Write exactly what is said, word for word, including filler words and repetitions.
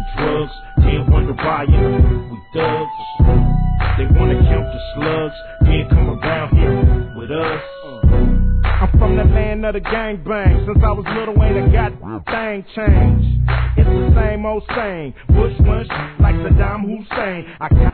drugs. Then wonder why, you know, we thugs. They wanna count the slugs. Then come around here with us. I'm from the land of the gangbang. Since I was little, ain't a goddamn thing changed. It's the same old same. Bush ones like Saddam Hussein. I